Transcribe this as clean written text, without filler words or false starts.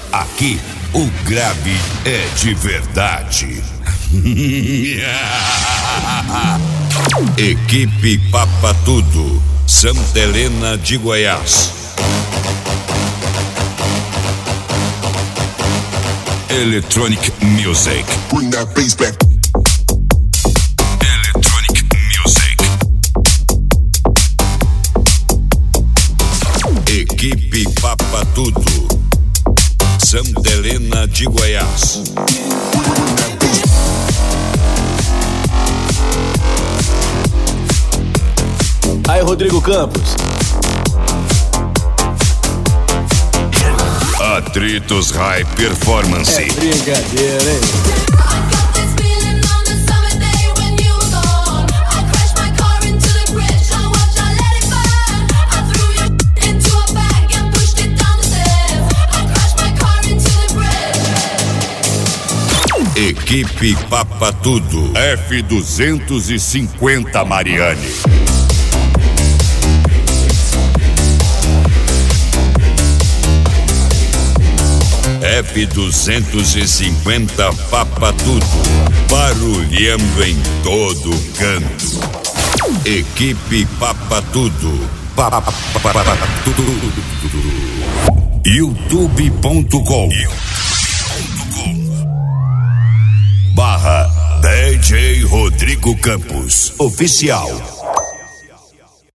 Aqui, o grave é de verdade. Equipe Papa Tudo, Santa Helena de Goiás. Electronic Music. Bring that bass back. Electronic Music. Equipe Papa Tudo, Santa Helena de Goiás. Aí, Rodrigo Campos. Atritos High Performance. É brincadeira, hein? Equipe Papa Tudo, F250 Mariane. F250 Papa Tudo, barulhando em todo canto. Equipe Papa Tudo, youtube.com/DJ Rodrigo Campos Oficial.